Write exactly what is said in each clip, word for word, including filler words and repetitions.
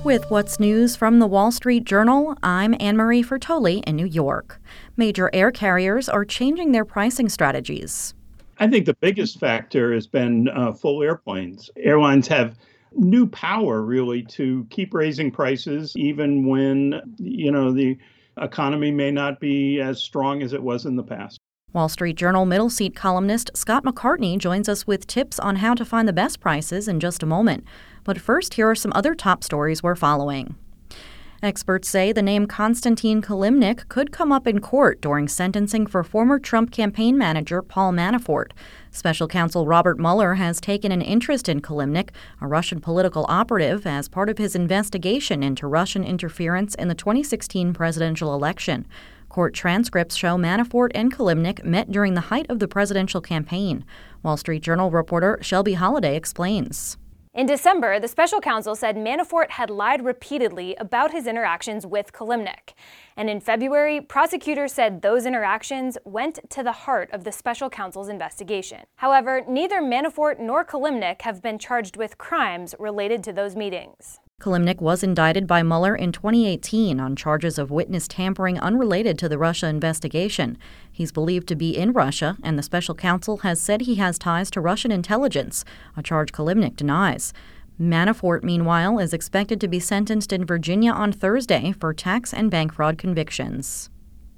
With what's news from the Wall Street Journal, I'm Anne-Marie Fertoli in New York. Major air carriers are changing their pricing strategies. I think the biggest factor has been uh, full airplanes. Airlines have new power, really, to keep raising prices even when, you know, the economy may not be as strong as it was in the past. Wall Street Journal middle seat columnist Scott McCartney joins us with tips on how to find the best prices in just a moment. But first, here are some other top stories we're following. Experts say the name Konstantin Kilimnik could come up in court during sentencing for former Trump campaign manager Paul Manafort. Special counsel Robert Mueller has taken an interest in Kilimnik, a Russian political operative, as part of his investigation into Russian interference in the twenty sixteen presidential election. Court transcripts show Manafort and Kilimnik met during the height of the presidential campaign. Wall Street Journal reporter Shelby Holliday explains. In December, the special counsel said Manafort had lied repeatedly about his interactions with Kilimnik. And in February, prosecutors said those interactions went to the heart of the special counsel's investigation. However, neither Manafort nor Kilimnik have been charged with crimes related to those meetings. Kilimnik was indicted by Mueller in twenty eighteen on charges of witness tampering unrelated to the Russia investigation. He's believed to be in Russia, and the special counsel has said he has ties to Russian intelligence, a charge Kilimnik denies. Manafort, meanwhile, is expected to be sentenced in Virginia on Thursday for tax and bank fraud convictions.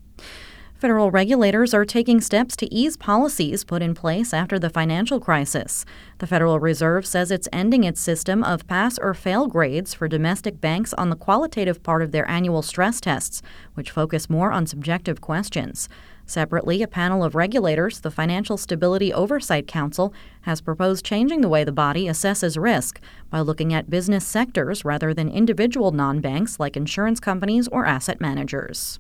Federal regulators are taking steps to ease policies put in place after the financial crisis. The Federal Reserve says it's ending its system of pass or fail grades for domestic banks on the qualitative part of their annual stress tests, which focus more on subjective questions. Separately, a panel of regulators, the Financial Stability Oversight Council, has proposed changing the way the body assesses risk by looking at business sectors rather than individual non-banks like insurance companies or asset managers.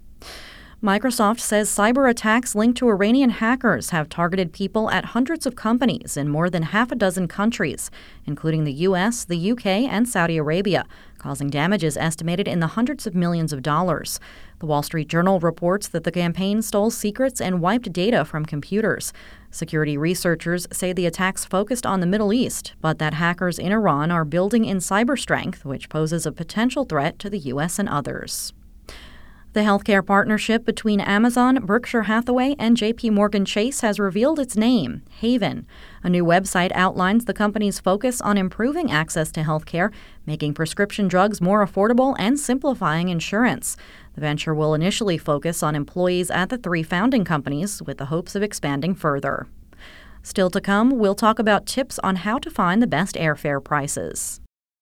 Microsoft says cyber attacks linked to Iranian hackers have targeted people at hundreds of companies in more than half a dozen countries, including the U S, the U K, and Saudi Arabia, causing damages estimated in the hundreds of millions of dollars. The Wall Street Journal reports that the campaign stole secrets and wiped data from computers. Security researchers say the attacks focused on the Middle East, but that hackers in Iran are building in cyber strength, which poses a potential threat to the U S and others. The healthcare partnership between Amazon, Berkshire Hathaway, and J P Morgan Chase has revealed its name, Haven. A new website outlines the company's focus on improving access to healthcare, making prescription drugs more affordable, and simplifying insurance. The venture will initially focus on employees at the three founding companies, with the hopes of expanding further. Still to come, we'll talk about tips on how to find the best airfare prices.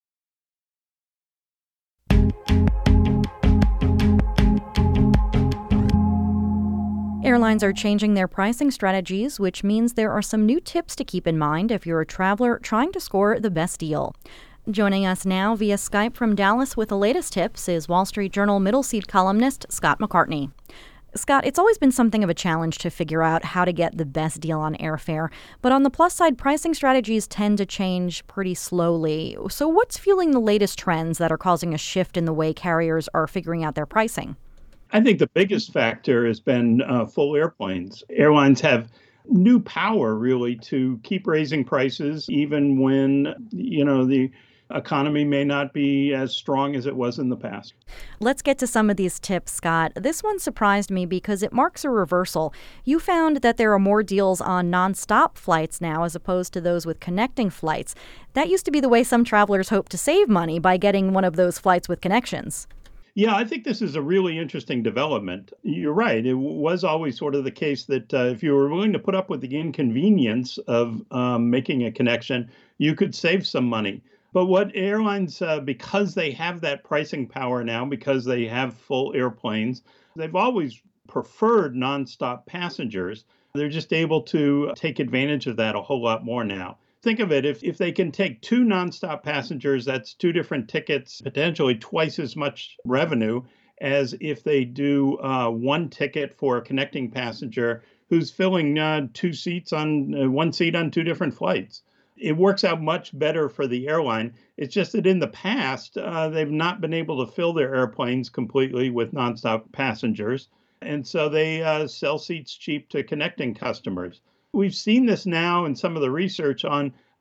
Airlines are changing their pricing strategies, which means there are some new tips to keep in mind if you're a traveler trying to score the best deal. Joining us now via Skype from Dallas with the latest tips is Wall Street Journal middle seat columnist Scott McCartney. Scott, it's always been something of a challenge to figure out how to get the best deal on airfare, but on the plus side, pricing strategies tend to change pretty slowly. So what's fueling the latest trends that are causing a shift in the way carriers are figuring out their pricing? I think the biggest factor has been uh, full airplanes. Airlines have new power, really, to keep raising prices even when, you know, the economy may not be as strong as it was in the past. Let's get to some of these tips, Scott. This one surprised me because it marks a reversal. You found that there are more deals on nonstop flights now as opposed to those with connecting flights. That used to be the way some travelers hoped to save money by getting one of those flights with connections. Yeah, I think this is a really interesting development. You're right. It was always sort of the case that uh, if you were willing to put up with the inconvenience of um, making a connection, you could save some money. But what airlines, uh, because they have that pricing power now, because they have full airplanes, they've always preferred nonstop passengers. They're just able to take advantage of that a whole lot more now. Think of it, if, if they can take two nonstop passengers, that's two different tickets, potentially twice as much revenue as if they do uh, one ticket for a connecting passenger who's filling uh, two seats on uh, one seat on two different flights. It works out much better for the airline. It's just that in the past, uh, they've not been able to fill their airplanes completely with nonstop passengers. And so they uh, sell seats cheap to connecting customers. We've seen this now in some of the research on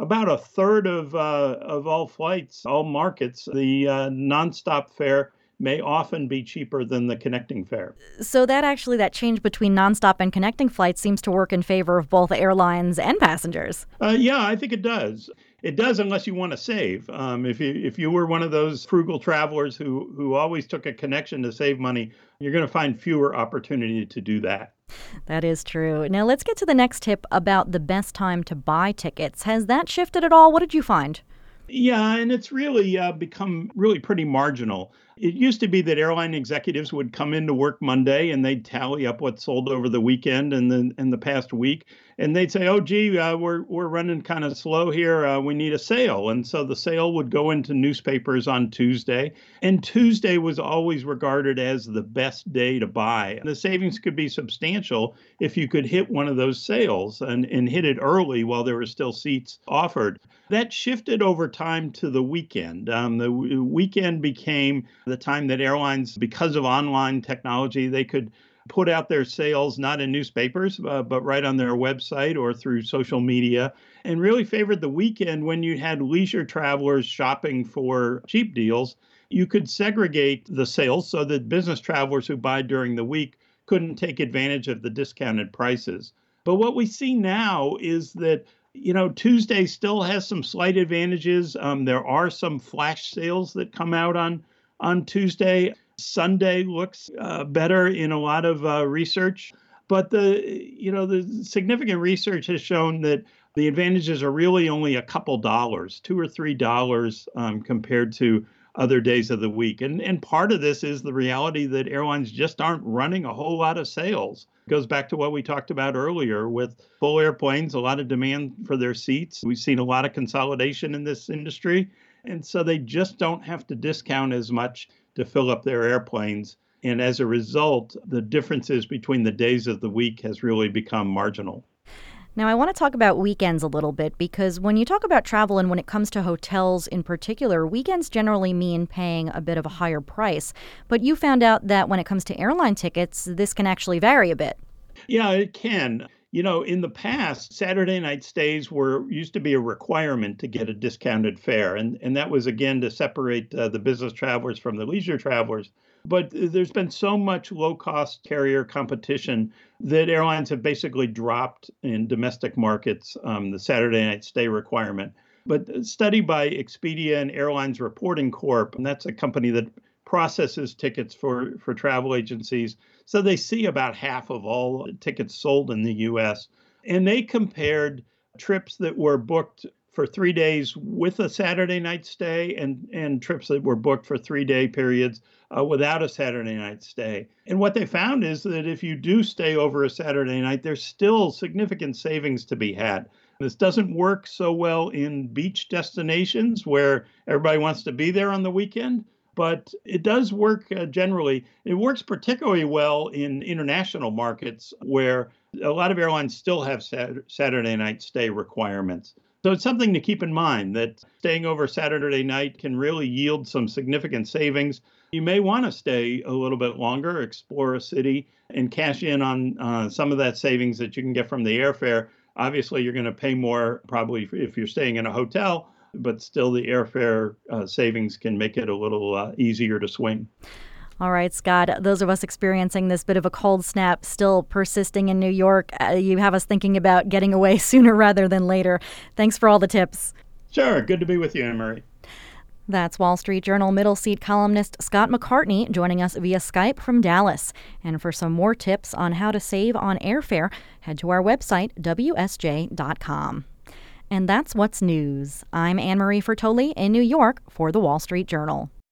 about a third of uh, of all flights, all markets, the uh, nonstop fare may often be cheaper than the connecting fare. So that actually, that change between nonstop and connecting flights seems to work in favor of both airlines and passengers. Uh, yeah, I think it does. It does unless you want to save. Um, if you if you were one of those frugal travelers who who always took a connection to save money, you're going to find fewer opportunity to do that. That is true. Now let's get to the next tip about the best time to buy tickets. Has that shifted at all? What did you find? Yeah, and it's really uh, become really pretty marginal. It used to be that airline executives would come into work Monday and they'd tally up what sold over the weekend and the and the past week, and they'd say, "Oh, gee, uh, we're we're running kind of slow here. Uh, we need a sale." And so the sale would go into newspapers on Tuesday, and Tuesday was always regarded as the best day to buy. The savings could be substantial if you could hit one of those sales and and hit it early while there were still seats offered. That shifted over time to the weekend. Um, the w- weekend became the time that airlines, because of online technology, they could put out their sales not in newspapers, uh, but right on their website or through social media, and really favored the weekend when you had leisure travelers shopping for cheap deals. You could segregate the sales so that business travelers who buy during the week couldn't take advantage of the discounted prices. But what we see now is that You know, Tuesday still has some slight advantages. Um, there are some flash sales that come out on on Tuesday. Sunday looks uh, better in a lot of uh, research, but the you know the significant research has shown that the advantages are really only a couple dollars, two or three dollars um, compared to other days of the week. And and part of this is the reality that airlines just aren't running a whole lot of sales. It goes back to what we talked about earlier with full airplanes, a lot of demand for their seats. We've seen a lot of consolidation in this industry. And so they just don't have to discount as much to fill up their airplanes. And as a result, the differences between the days of the week has really become marginal. Now, I want to talk about weekends a little bit because when you talk about travel and when it comes to hotels in particular, weekends generally mean paying a bit of a higher price. But you found out that when it comes to airline tickets, this can actually vary a bit. Yeah, it can. You know, in the past, Saturday night stays were used to be a requirement to get a discounted fare. And, and that was, again, to separate uh, the business travelers from the leisure travelers. But there's been so much low-cost carrier competition that airlines have basically dropped in domestic markets um, the Saturday night stay requirement. But a study by Expedia and Airlines Reporting Corp, and that's a company that processes tickets for, for travel agencies. So they see about half of all tickets sold in the U S. And they compared trips that were booked for three days with a Saturday night stay and, and trips that were booked for three day periods uh, without a Saturday night stay. And what they found is that if you do stay over a Saturday night, there's still significant savings to be had. This doesn't work so well in beach destinations where everybody wants to be there on the weekend, but it does work uh, generally. It works particularly well in international markets where a lot of airlines still have sat- Saturday night stay requirements. So it's something to keep in mind that staying over Saturday night can really yield some significant savings. You may want to stay a little bit longer, explore a city, and cash in on uh, some of that savings that you can get from the airfare. Obviously, you're going to pay more probably if you're staying in a hotel, but still the airfare uh, savings can make it a little uh, easier to swing. All right, Scott, those of us experiencing this bit of a cold snap still persisting in New York, uh, you have us thinking about getting away sooner rather than later. Thanks for all the tips. Sure. Good to be with you, Anne Marie. That's Wall Street Journal middle seat columnist Scott McCartney joining us via Skype from Dallas. And for some more tips on how to save on airfare, head to our website, W S J dot com. And that's what's news. I'm Anne Marie Fertoli in New York for the Wall Street Journal.